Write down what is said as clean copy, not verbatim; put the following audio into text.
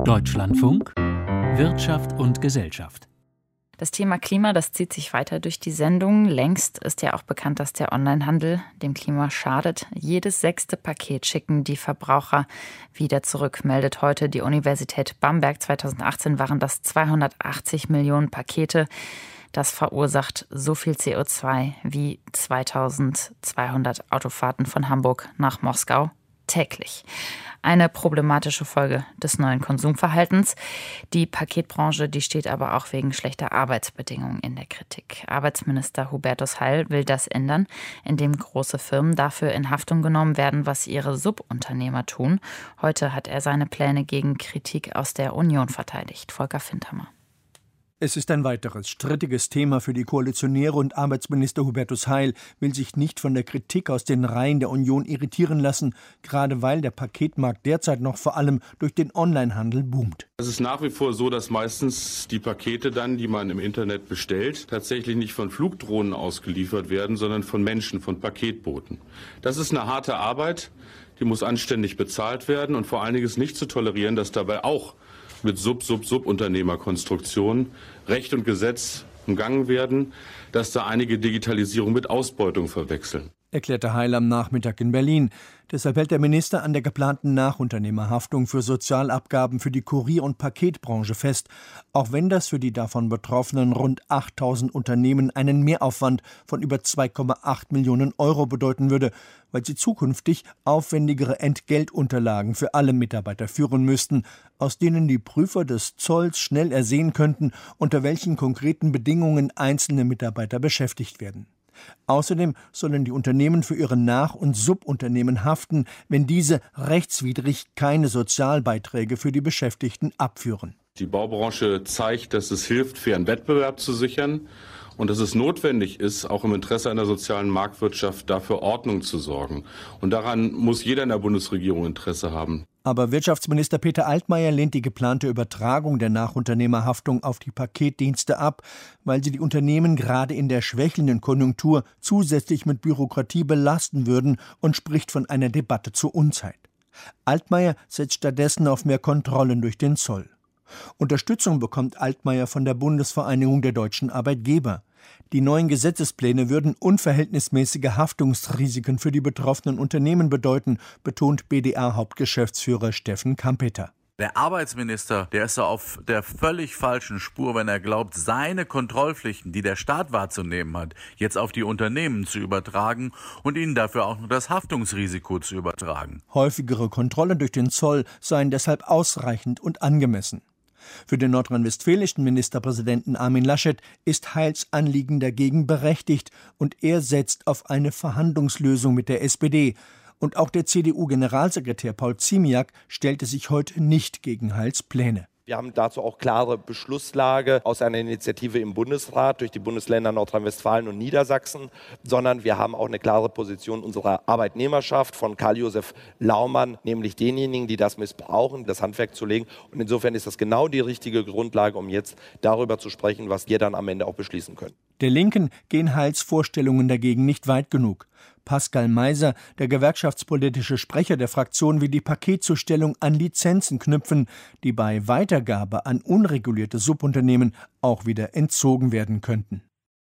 Deutschlandfunk Wirtschaft und Gesellschaft. Das Thema Klima, das zieht sich weiter durch die Sendung. Längst ist ja auch bekannt, dass der Onlinehandel dem Klima schadet. Jedes 6. Paket schicken die Verbraucher wieder zurück, meldet heute die Universität Bamberg. 2018 waren das 280 Millionen Pakete. Das verursacht so viel CO2 wie 2200 Autofahrten von Hamburg nach Moskau täglich. Eine problematische Folge des neuen Konsumverhaltens. Die Paketbranche, die steht aber auch wegen schlechter Arbeitsbedingungen in der Kritik. Arbeitsminister Hubertus Heil will das ändern, indem große Firmen dafür in Haftung genommen werden, was ihre Subunternehmer tun. Heute hat er seine Pläne gegen Kritik aus der Union verteidigt. Volker Fintermer. Es ist ein weiteres strittiges Thema für die Koalitionäre und Arbeitsminister Hubertus Heil will sich nicht von der Kritik aus den Reihen der Union irritieren lassen, gerade weil der Paketmarkt derzeit noch vor allem durch den Onlinehandel boomt. Es ist nach wie vor so, dass meistens die Pakete dann, die man im Internet bestellt, tatsächlich nicht von Flugdrohnen ausgeliefert werden, sondern von Menschen, von Paketboten. Das ist eine harte Arbeit, die muss anständig bezahlt werden und vor allen Dingen ist nicht zu tolerieren, dass dabei auch mit Subunternehmerkonstruktionen Recht und Gesetz umgangen werden, dass da einige Digitalisierung mit Ausbeutung verwechseln, erklärte Heil am Nachmittag in Berlin. Deshalb hält der Minister an der geplanten Nachunternehmerhaftung für Sozialabgaben für die Kurier- und Paketbranche fest, auch wenn das für die davon Betroffenen rund 8.000 Unternehmen einen Mehraufwand von über 2,8 Millionen Euro bedeuten würde, weil sie zukünftig aufwendigere Entgeltunterlagen für alle Mitarbeiter führen müssten, aus denen die Prüfer des Zolls schnell ersehen könnten, unter welchen konkreten Bedingungen einzelne Mitarbeiter beschäftigt werden. Außerdem sollen die Unternehmen für ihre Nach- und Subunternehmen haften, wenn diese rechtswidrig keine Sozialbeiträge für die Beschäftigten abführen. Die Baubranche zeigt, dass es hilft, fairen Wettbewerb zu sichern und dass es notwendig ist, auch im Interesse einer sozialen Marktwirtschaft dafür Ordnung zu sorgen. Und daran muss jeder in der Bundesregierung Interesse haben. Aber Wirtschaftsminister Peter Altmaier lehnt die geplante Übertragung der Nachunternehmerhaftung auf die Paketdienste ab, weil sie die Unternehmen gerade in der schwächelnden Konjunktur zusätzlich mit Bürokratie belasten würden und spricht von einer Debatte zur Unzeit. Altmaier setzt stattdessen auf mehr Kontrollen durch den Zoll. Unterstützung bekommt Altmaier von der Bundesvereinigung der deutschen Arbeitgeber. Die neuen Gesetzespläne würden unverhältnismäßige Haftungsrisiken für die betroffenen Unternehmen bedeuten, betont BDA-Hauptgeschäftsführer Steffen Kampeter. Der Arbeitsminister, der ist auf der völlig falschen Spur, wenn er glaubt, seine Kontrollpflichten, die der Staat wahrzunehmen hat, jetzt auf die Unternehmen zu übertragen und ihnen dafür auch noch das Haftungsrisiko zu übertragen. Häufigere Kontrollen durch den Zoll seien deshalb ausreichend und angemessen. Für den nordrhein-westfälischen Ministerpräsidenten Armin Laschet ist Heils Anliegen dagegen berechtigt und er setzt auf eine Verhandlungslösung mit der SPD. Und auch der CDU-Generalsekretär Paul Ziemiak stellte sich heute nicht gegen Heils Pläne. Wir haben dazu auch klare Beschlusslage aus einer Initiative im Bundesrat durch die Bundesländer Nordrhein-Westfalen und Niedersachsen, sondern wir haben auch eine klare Position unserer Arbeitnehmerschaft von Karl-Josef Laumann, nämlich denjenigen, die das missbrauchen, das Handwerk zu legen. Und insofern ist das genau die richtige Grundlage, um jetzt darüber zu sprechen, was wir dann am Ende auch beschließen können. Der Linken gehen Heils Vorstellungen dagegen nicht weit genug. Pascal Meiser, der gewerkschaftspolitische Sprecher der Fraktion, will die Paketzustellung an Lizenzen knüpfen, die bei Weitergabe an unregulierte Subunternehmen auch wieder entzogen werden könnten.